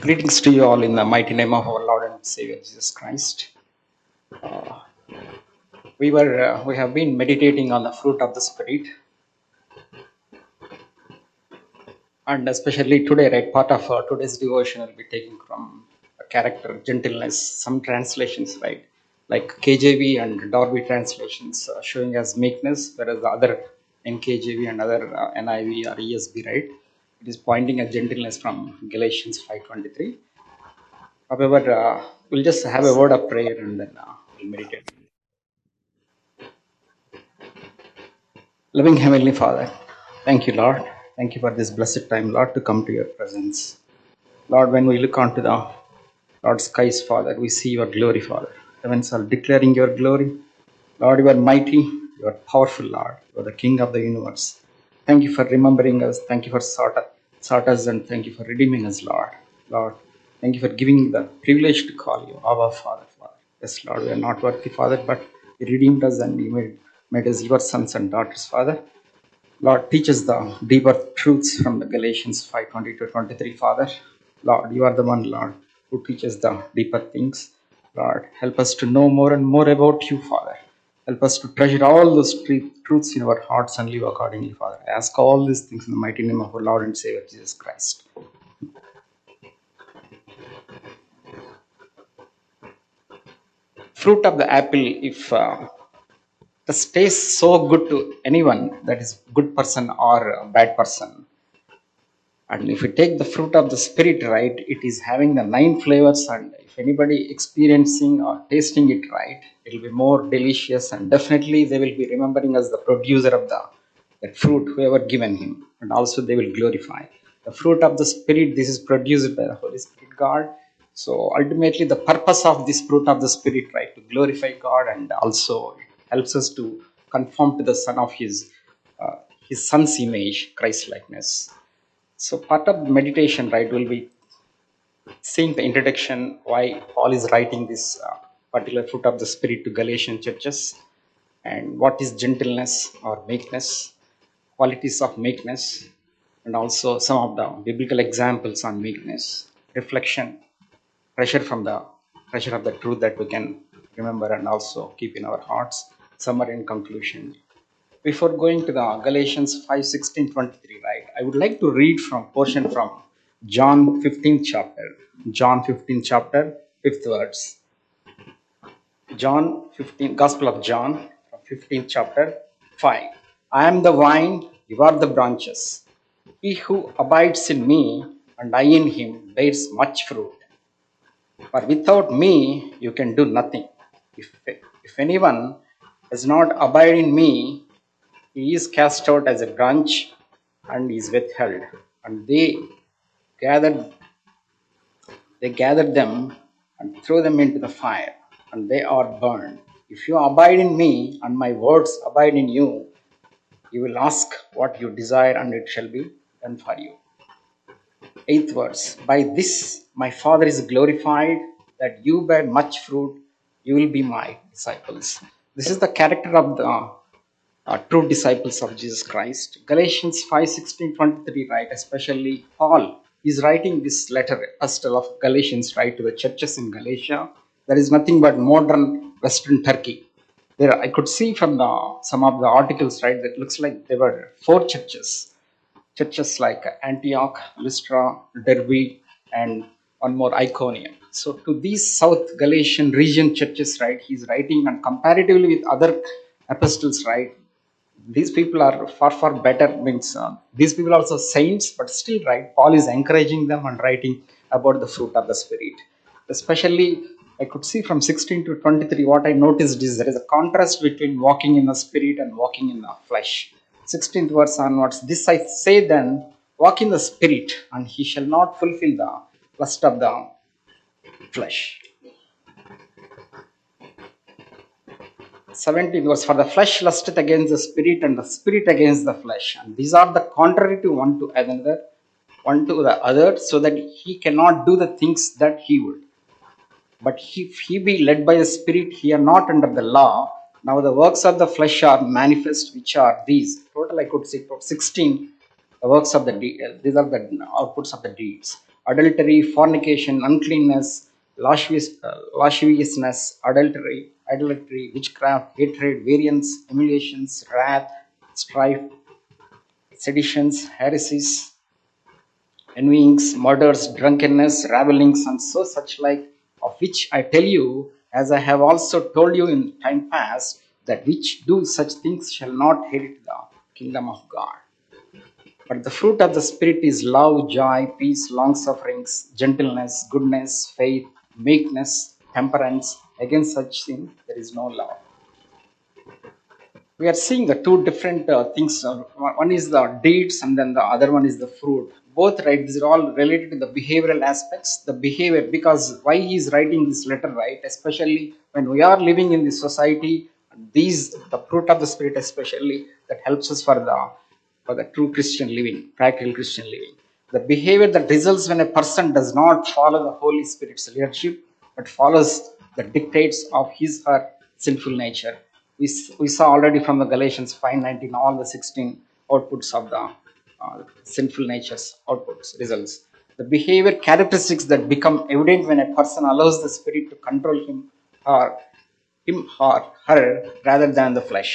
Greetings to you all in the mighty name of our Lord and Savior Jesus Christ. Uh, we have been meditating on the fruit of the Spirit, and especially today, right? Part of today's devotion will be taken from a character gentleness. Some translations, right, like KJV and Darby translations, showing as meekness, whereas the other NKJV and other NIV or ESV, right, it is pointing at gentleness from Galatians 5:23. However, we'll just have a word of prayer and then we'll meditate. Loving Heavenly Father, thank you, Lord. Thank you for this blessed time, Lord, to come to your presence. Lord, when we look onto the Lord skies, Father, we see your glory, Father. Heavens are declaring your glory. Lord, you are mighty, you are powerful, Lord. You are the King of the universe. Thank you for remembering us. Thank you for sought us, and thank you for redeeming us, Lord. Lord, thank you for giving the privilege to call you our Father, Father. Yes, Lord, we are not worthy, Father, but you redeemed us and you made us your sons and daughters, Father. Lord, teach us the deeper truths from the Galatians 5:20 to 23, Father. Lord, you are the one, Lord, who teaches the deeper things. Lord, help us to know more and more about you, Father. Help us to treasure all those truths in our hearts and live accordingly, Father. I ask all these things in the mighty name of our Lord and Savior, Jesus Christ. Fruit of the apple, if the taste so good to anyone, that is good person or a bad person. And if you take the fruit of the Spirit, right, it is having the 9 flavors, and if anybody experiencing or tasting it, right, it will be more delicious, and definitely they will be remembering as the producer of that fruit, whoever given him, and also they will glorify. The fruit of the Spirit, this is produced by the Holy Spirit God. So ultimately the purpose of this fruit of the Spirit, right, to glorify God, and also it helps us to conform to the Son of his Son's image, Christ likeness. So part of meditation, right, will be seeing the introduction, why Paul is writing this particular fruit of the Spirit to Galatian churches, and what is gentleness or meekness, qualities of meekness, and also some of the biblical examples on meekness, reflection, pressure of the truth that we can remember and also keep in our hearts, summary and conclusion. Before going to the Galatians 5:16-23, right, I would like to read from portion from John 15th chapter. John 15th chapter, 5th verse. John 15, Gospel of John, 15th chapter, 5. I am the vine, you are the branches. He who abides in me and I in him bears much fruit. For without me, you can do nothing. If anyone does not abide in me, he is cast out as a branch and is withheld, and gathered they gather them and throw them into the fire, and they are burned. If you abide in me and my words abide in you, you will ask what you desire, and it shall be done for you. 8th verse. By this my Father is glorified, that you bear much fruit, you will be my disciples. This is the character of the true disciples of Jesus Christ. Galatians 5:16-23, right, especially Paul is writing this letter, epistle of Galatians, right, to the churches in Galatia. There is nothing but modern Western Turkey. There, I could see from some of the articles, right, that looks like there were 4 churches like Antioch, Lystra, Derbe, and one more, Iconium. So to these South Galatian region churches, right, he's writing, and comparatively with other epistles, right, these people are far better. Means these people are also saints, but still, right, Paul is encouraging them and writing about the fruit of the Spirit. Especially, I could see from 16 to 23, what I noticed is there is a contrast between walking in the Spirit and walking in the flesh. 16th verse onwards, this I say then, walk in the Spirit, and he shall not fulfill the lust of the flesh. 17 verse, for the flesh lusteth against the Spirit, and the Spirit against the flesh, and these are the contrary to one to the other, so that he cannot do the things that he would. But if he be led by the Spirit, he are not under the law. Now the works of the flesh are manifest, which are these. Total I could say 16, the works of the deed. These are the outputs of the deeds. adultery, fornication, uncleanness, lasciviousness, idolatry, witchcraft, hatred, variance, emulations, wrath, strife, seditions, heresies, envyings, murders, drunkenness, ravelings, and so such like, of which I tell you, as I have also told you in time past, that which do such things shall not inherit the kingdom of God. But the fruit of the Spirit is love, joy, peace, long sufferings, gentleness, goodness, faith, meekness, temperance. Against such thing there is no law. We are seeing the two different things. One is the deeds, and then the other one is the fruit. Both, right? These are all related to the behavioral aspects. The behavior, because why he is writing this letter, right? Especially when we are living in this society, these the fruit of the Spirit, especially that helps us for the true Christian living, practical Christian living. The behavior that results when a person does not follow the Holy Spirit's leadership, but follows the dictates of his or sinful nature. We saw already from the Galatians 5:19 all the 16 outputs of the sinful nature's outputs, results. The behavior characteristics that become evident when a person allows the Spirit to control or her rather than the flesh.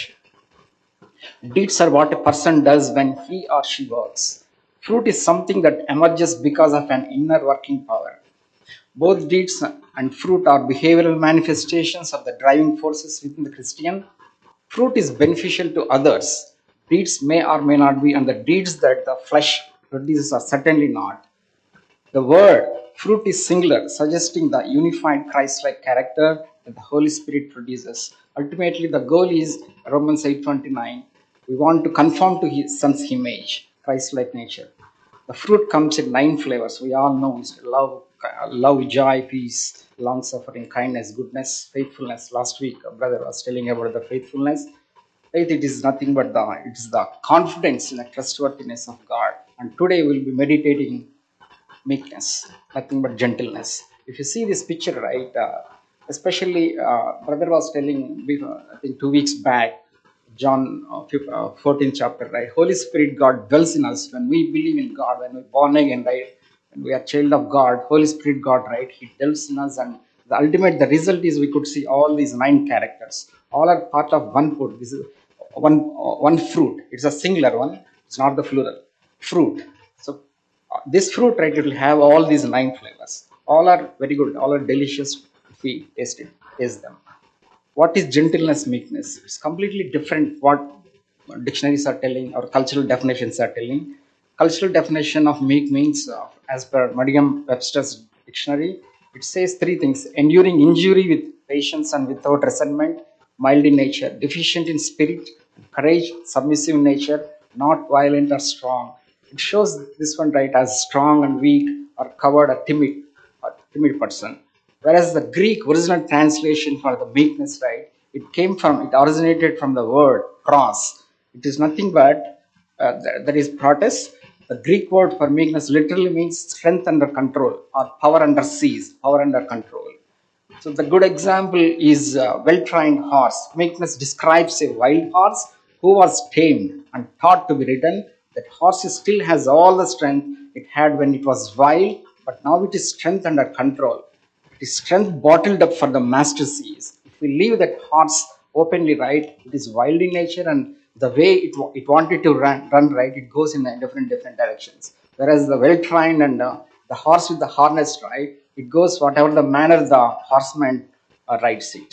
Deeds are what a person does when he or she works. Fruit is something that emerges because of an inner working power. Both deeds and fruit are behavioral manifestations of the driving forces within the Christian. Fruit is beneficial to others. Deeds may or may not be, and the deeds that the flesh produces are certainly not. The word fruit is singular, suggesting the unified Christ like character that the Holy Spirit produces. Ultimately, the goal is Romans 8:29. We want to conform to his son's image, Christ like nature. The fruit comes in 9 flavors. We all know it's love, joy, peace, long suffering, kindness, goodness, faithfulness. Last week, a brother was telling about the faithfulness. Faith, it is nothing but it's the confidence in the trustworthiness of God. And today we'll be meditating meekness, nothing but gentleness. If you see this picture, right, especially brother was telling I think 2 weeks back, John 14th chapter, right? Holy Spirit, God dwells in us when we believe in God, when we're born again, right? When we are child of God, Holy Spirit, God, right? He dwells in us, and the result is we could see all these 9 characters. All are part of one fruit. This is one fruit. It's a singular one. It's not the plural fruit. So this fruit, right, it will have all these 9 flavors. All are very good, all are delicious if we taste them. What is gentleness, meekness? It's completely different what dictionaries are telling or cultural definitions are telling. Cultural definition of meek means, as per Merriam Webster's dictionary, it says 3 things: enduring injury with patience and without resentment, mild in nature, deficient in spirit, courage, submissive in nature, not violent or strong. It shows this one, right, as strong and weak, or coward, or timid person. Whereas the Greek original translation for the meekness, right, it originated from the word pros. It is nothing but that is protes. The Greek word for meekness literally means strength under control, or power under siege, power under control. So the good example is a well-trained horse. Meekness describes a wild horse who was tamed and taught to be ridden. That horse still has all the strength it had when it was wild, but now it is strength under control. It is strength bottled up for the master seas. If we leave that horse openly, right, it is wild in nature, and the way it wanted to run, right, it goes in a different directions. Whereas the well-trained and the horse with the harness, right, it goes whatever the manner the horseman rides it.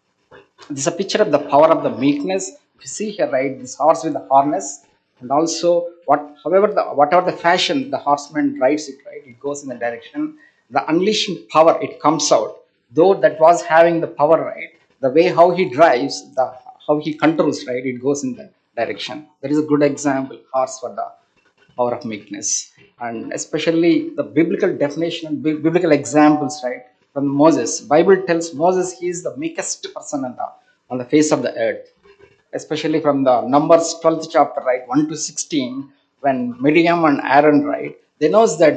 This is a picture of the power of the meekness. If you see here, right, this horse with the harness, and also whatever the fashion the horseman rides it, right, it goes in the direction. The unleashing power, it comes out. Though that was having the power, right, the way how he drives, the how he controls, right, it goes in that direction. There is a good example, horse for the power of meekness, and especially the biblical definition and biblical examples, right, from Moses. Bible tells Moses he is the meekest person on the face of the earth, especially from the Numbers 12th chapter, right, 1 to 16, when Miriam and Aaron, right, they knows that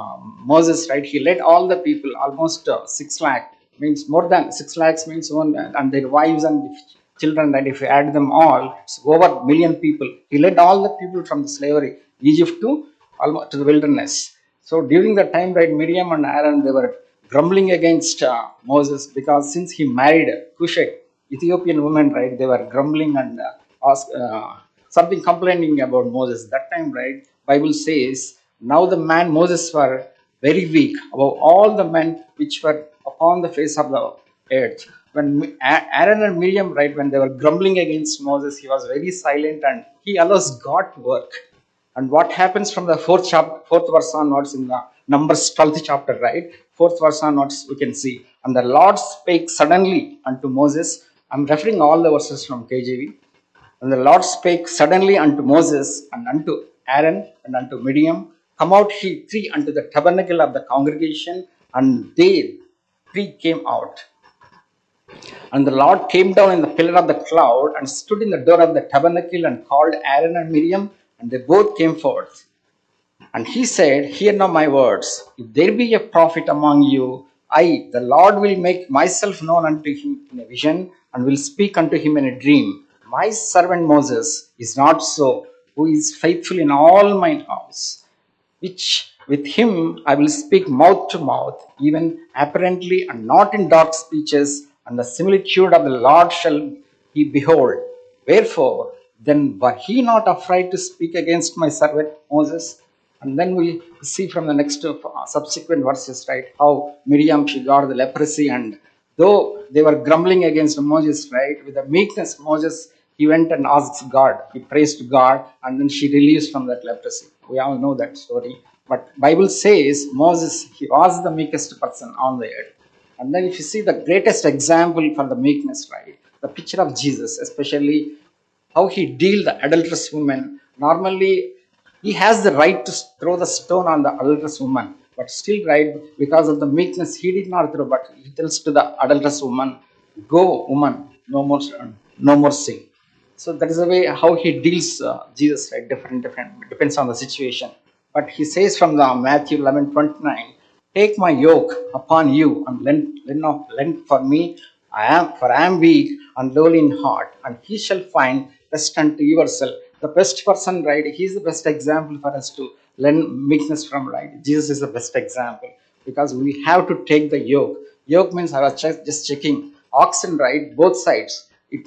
Moses, right, he led all the people, almost 6 lakh, means more than 6 lakhs, means one, and their wives and children, right, if you add them all, it's over million people. He led all the people from the slavery Egypt to almost to the wilderness. So during the time, right, Miriam and Aaron, they were grumbling against Moses, because since he married Cushite Ethiopian woman, right, they were grumbling and ask, something complaining about Moses. That time, right, Bible says, now the man Moses were very weak above all the men which were upon the face of the earth. When Aaron and Miriam, right, when they were grumbling against Moses, he was very silent and he allows God to work. And what happens from the fourth verse onwards in the Numbers 12th chapter, right? Fourth verse onwards, we can see. And the Lord spake suddenly unto Moses. I'm referring all the verses from KJV. And the Lord spake suddenly unto Moses and unto Aaron and unto Miriam, come out he three unto the tabernacle of the congregation, and they three came out. And the Lord came down in the pillar of the cloud and stood in the door of the tabernacle and called Aaron and Miriam, and they both came forth. And he said, hear now my words. If there be a prophet among you, I, the Lord, will make myself known unto him in a vision, and will speak unto him in a dream. My servant Moses is not so, who is faithful in all mine house, which with him I will speak mouth to mouth, even apparently, and not in dark speeches, and the similitude of the Lord shall he behold. Wherefore, then were he not afraid to speak against my servant Moses? And then we see from the next subsequent verses, right, how Miriam, she got the leprosy, and though they were grumbling against Moses, right, with the meekness, Moses, he went and asked God, he praised God, and then she released from that leprosy. We all know that story. But Bible says Moses, he was the meekest person on the earth. And then if you see the greatest example for the meekness, right, the picture of Jesus, especially how he dealt the adulterous woman. Normally, he has the right to throw the stone on the adulterous woman, but still, right, because of the meekness, he did not throw, but he tells to the adulterous woman, go, woman, no more sin. So that is the way how he deals Jesus, right? Different, depends on the situation. But he says from the Matthew 11:29, take my yoke upon you and lend for me. I am weak and lowly in heart, and he shall find rest unto yourself. The best person, right? He is the best example for us to learn meekness from, right? Jesus is the best example, because we have to take the yoke. Yoke means I was just checking oxen, right? Both sides.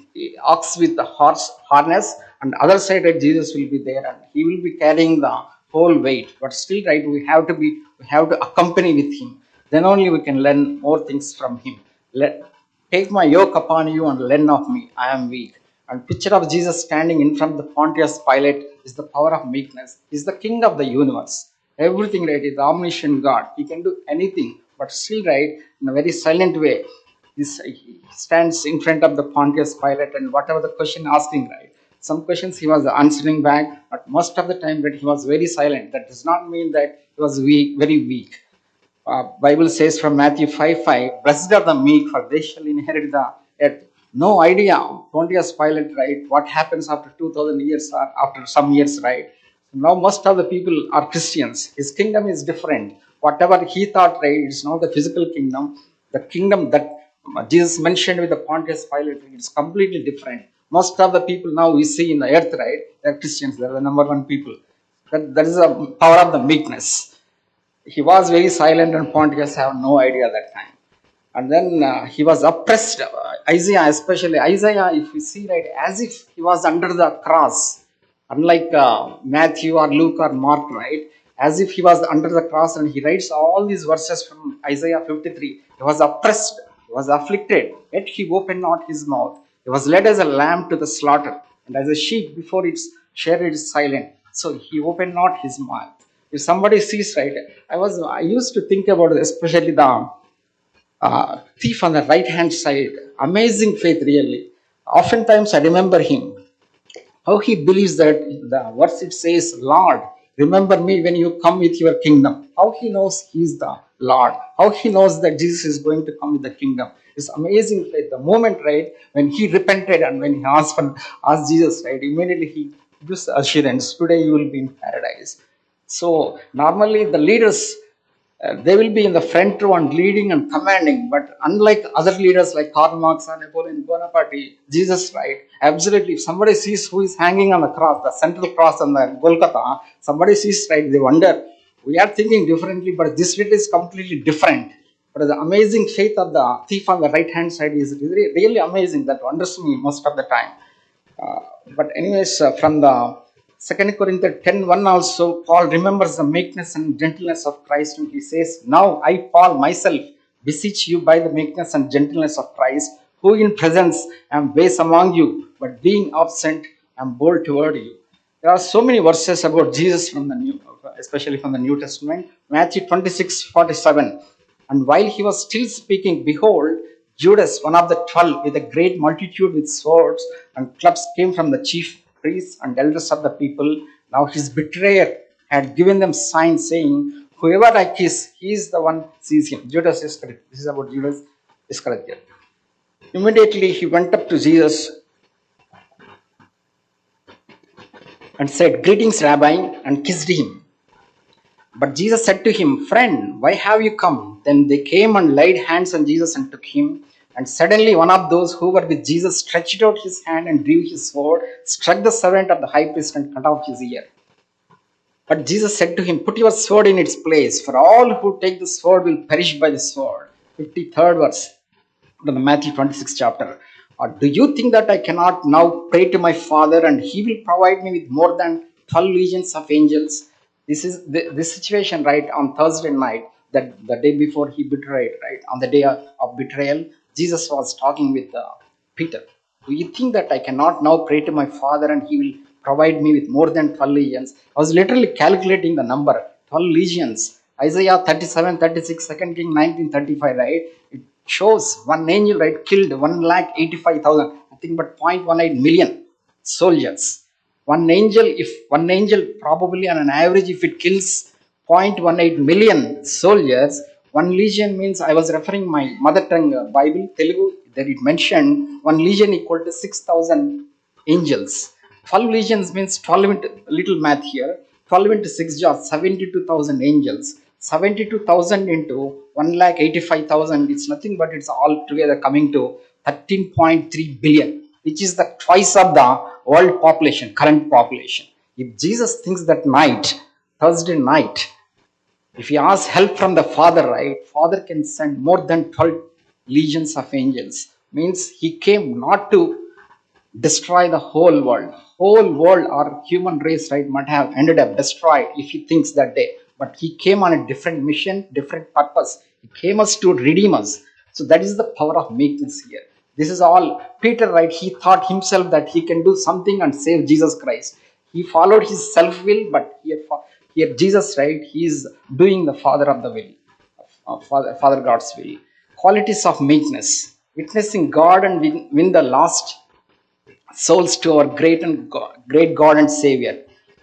Ox with the horse harness, and other side, right, Jesus will be there and he will be carrying the whole weight. But still, right, we have to accompany with him. Then only we can learn more things from him. Take my yoke upon you and learn of me. I am weak. And picture of Jesus standing in front of the Pontius Pilate is the power of meekness. He's the king of the universe. Everything, right, is the omniscient God. He can do anything, but still, right, in a very silent way. He stands in front of the Pontius Pilate, and whatever the question asking, right? Some questions he was answering back, but most of the time that he was very silent. That does not mean that he was weak, very weak. Bible says from Matthew 5:5, blessed are the meek, for they shall inherit the earth. No idea, Pontius Pilate, right? What happens after 2000 years or after some years, right? Now most of the people are Christians. His kingdom is different. Whatever he thought, right, it's not the physical kingdom. The kingdom that Jesus mentioned with the Pontius Pilate, it's completely different. Most of the people now we see in the earth, right, they're Christians. They're the number one people. That is the power of the meekness. He was very silent, and Pontius have no idea that time. And then he was oppressed. Isaiah, especially Isaiah, if you see, right, as if he was under the cross, unlike Matthew or Luke or Mark, right, as if he was under the cross, and he writes all these verses from Isaiah 53. He was oppressed, he was afflicted, yet he opened not his mouth. He was led as a lamb to the slaughter, and as a sheep before its shearer is silent, so he opened not his mouth. If somebody sees, right, I used to think about it, especially the thief on the right hand side. Amazing faith, really. Oftentimes I remember him, how he believes that the verse it says, Lord, remember me when you come with your kingdom. How he knows he is the Lord. How he knows that Jesus is going to come with the kingdom. It's amazing faith. The moment, right, when he repented and when he asked Jesus, right, immediately he gives assurance, today you will be in paradise. So normally the leaders, they will be in the front row and leading and commanding. But unlike other leaders like Karl Marx or Napoleon Bonaparte, Jesus, right? Absolutely. If somebody sees who is hanging on the cross, the central cross on the Golgotha, somebody sees, right? They wonder. We are thinking differently, but this letter is completely different. But the amazing faith of the thief on the right hand side is really, really amazing. That wonders me most of the time. Uh, but anyways, from the Second Corinthians 10:1 also, Paul remembers the meekness and gentleness of Christ, and he says, "Now I, Paul myself, beseech you by the meekness and gentleness of Christ, who in presence am base among you, but being absent am bold toward you." There are so many verses about Jesus from the New, especially from the New Testament. Matthew 26:47. And while he was still speaking, behold, Judas, one of the 12, with a great multitude with swords and clubs, came from the chief priests and elders of the people. Now his betrayer had given them signs, saying, "Whoever I kiss, he is the one sees him." Judas Iscariot. This is about Judas Iscariot. Immediately he went up to Jesus and said, "Greetings, Rabbi," and kissed him. But Jesus said to him, "Friend, why have you come?" Then they came and laid hands on Jesus and took him. And suddenly one of those who were with Jesus stretched out his hand and drew his sword, struck the servant of the high priest, and cut off his ear. But Jesus said to him, "Put your sword in its place, for all who take the sword will perish by the sword." 53rd verse from the Matthew 26th chapter. Or do you think that I cannot now pray to my Father, and he will provide me with more than 12 legions of angels? This is this situation, right, on Thursday night, that the day before he betrayed, right, on the day of betrayal, Jesus was talking with Peter. Do you think that I cannot now pray to my Father, and he will provide me with more than 12 legions? I was literally calculating the number 12 legions. Isaiah 37:36, 2 King 19:35, right? It shows one angel, right, killed 1,85,000, nothing but 0.18 million soldiers. If one angel probably on an average, if it kills 0.18 million soldiers, one legion means, I was referring my mother tongue Bible, Telugu, that it mentioned one legion equal to 6,000 angels. 12 legions means 12 into, little math here, 12 into 6 jobs, 72,000 angels. 72,000 into 1,85,000, it's nothing but it's all together coming to 13.3 billion, which is the twice of the world population, current population. If Jesus thinks that night, Thursday night, if he asks help from the Father, right, Father can send more than 12 legions of angels. Means he came not to destroy the whole world. Whole world or human race, right, might have ended up destroyed if he thinks that day. But he came on a different mission, different purpose. He came us to redeem us. So that is the power of meekness here. This is all Peter, right? He thought himself that he can do something and save Jesus Christ. He followed his self-will, but here Jesus, right? He is doing the Father of the will, Father God's will. Qualities of meekness: witnessing God and win the lost souls to our great God and Savior.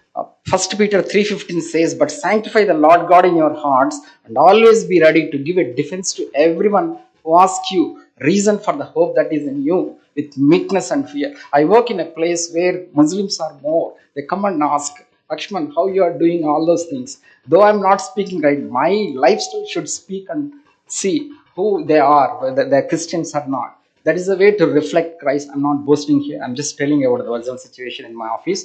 1 Peter 3:15 says, "But sanctify the Lord God in your hearts, and always be ready to give a defense to everyone who asks you reason for the hope that is in you, with meekness and fear." I work in a place where Muslims are more. They come and ask, "Lakshman, how you are doing all those things?" Though I'm not speaking right, my lifestyle should speak and see who they are, whether they're Christians or not. That is a way to reflect Christ. I'm not boasting here, I'm just telling you about the original situation in my office.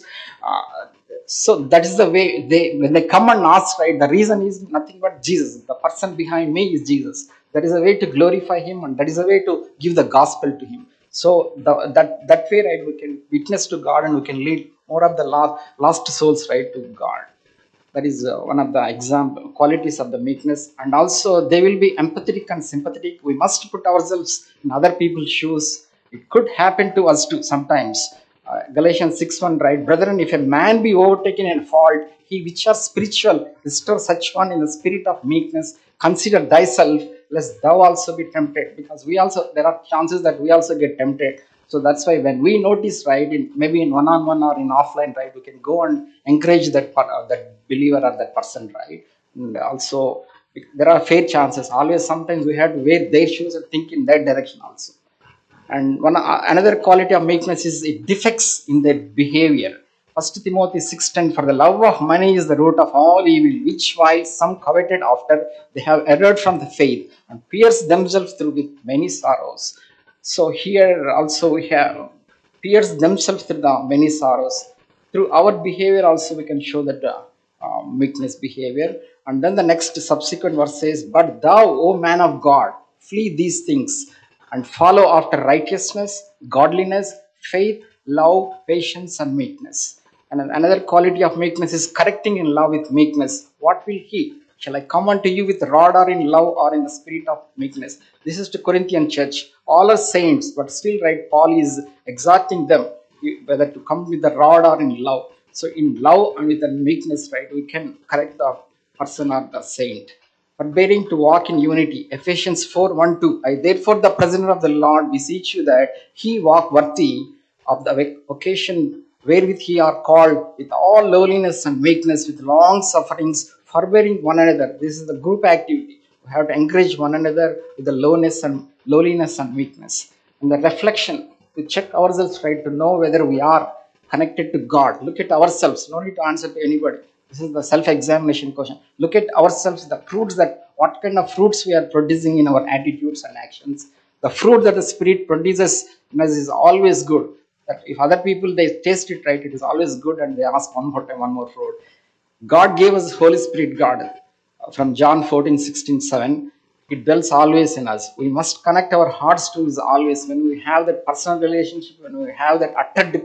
So that is the way they, when they come and ask, right, the reason is nothing but Jesus. The person behind me is Jesus. That is a way to glorify him, and that is a way to give the gospel to him. So that way, right, we can witness to God, and we can lead more of the lost souls, right, to God. That is one of the example qualities of the meekness. And also they will be empathetic and sympathetic. We must put ourselves in other people's shoes. It could happen to us too sometimes. Galatians 6:1, right, "Brethren, if a man be overtaken in fault, he which are spiritual restore such one in the spirit of meekness. Consider thyself, lest thou also be tempted." Because we also, there are chances that we also get tempted. So that's why when we notice, right, in maybe in one-on-one or in offline, right, we can go and encourage that believer or that person, right. And also there are fair chances. Always, sometimes we have to wear their shoes and think in that direction also. And another quality of meekness is it defects in their behavior. 1 Timothy 6:10, "For the love of money is the root of all evil, which while some coveted after, they have erred from the faith, and pierced themselves through with many sorrows." So here also we have pierced themselves through the many sorrows. Through our behavior also we can show that meekness behavior. And then the next subsequent verse says, "But thou, O man of God, flee these things and follow after righteousness, godliness, faith, love, patience, and meekness." And another quality of meekness is correcting in love with meekness. What will he? Shall I come unto you with rod or in love or in the spirit of meekness? This is to Corinthian church. All are saints, but still, right, Paul is exhorting them whether to come with the rod or in love. So in love and with the meekness, right, we can correct the person or the saint. Forbearing to walk in unity. Ephesians 4:1-2. I therefore, the prisoner of the Lord, beseech you that he walk worthy of the occasion wherewith he are called, with all lowliness and meekness, with long sufferings, forbearing one another. This is the group activity. We have to encourage one another with the lowness and lowliness and meekness. And the reflection, to check ourselves, right, to know whether we are connected to God. Look at ourselves. No need to answer to anybody. This is the self-examination question. Look at ourselves, the fruits that, what kind of fruits we are producing in our attitudes and actions. The fruit that the Spirit produces in us is always good. That if other people they taste it, right, it is always good, and they ask one more time, one more fruit. God gave us Holy Spirit, God. From John 14:16-7, it dwells always in us. We must connect our hearts to His always. When we have that personal relationship, when we have that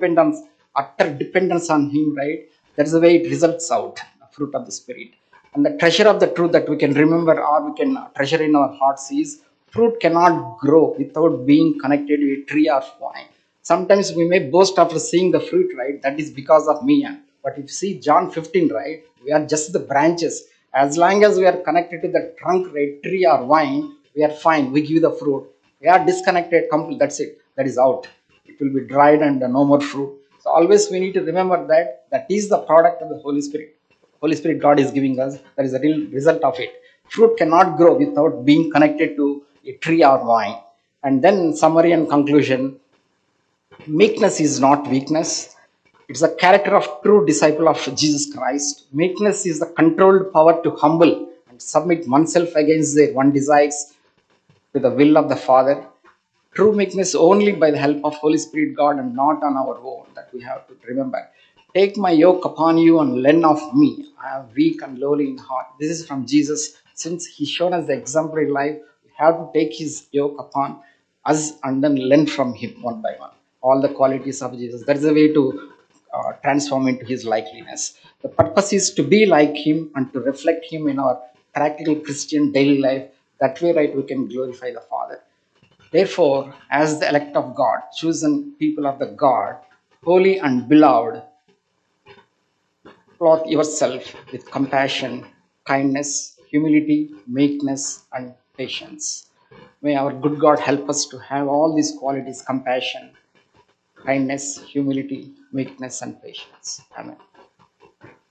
utter dependence on Him, right? That's the way it results out, the fruit of the Spirit. And the treasure of the truth that we can remember or we can treasure in our hearts is, fruit cannot grow without being connected to a tree or vine. Sometimes we may boast after seeing the fruit, right? That is because of me. But if you see John 15, right? We are just the branches. As long as we are connected to the trunk, right, tree or vine, we are fine. We give the fruit. We are disconnected completely. That's it. That is out. It will be dried and no more fruit. So always we need to remember that that is the product of the Holy Spirit. Holy Spirit God is giving us. That is the real result of it. Fruit cannot grow without being connected to a tree or vine. And then summary and conclusion. Meekness is not weakness. It's the character of true disciple of Jesus Christ. Meekness is the controlled power to humble and submit oneself against their one desires to the will of the Father. True meekness only by the help of Holy Spirit God and not on our own. That we have to remember. Take my yoke upon you and learn of me. I am weak and lowly in heart. This is from Jesus. Since He shown us the exemplary life, we have to take His yoke upon us and then learn from Him one by one. All the qualities of Jesus. That is the way to transform into His likeliness. The purpose is to be like Him and to reflect Him in our practical Christian daily life. That way, right, we can glorify the Father. Therefore, as the elect of God, chosen people of the God, holy and beloved, clothe yourself with compassion, kindness, humility, meekness, and patience. May our good God help us to have all these qualities: compassion, kindness, humility, meekness, and patience. Amen.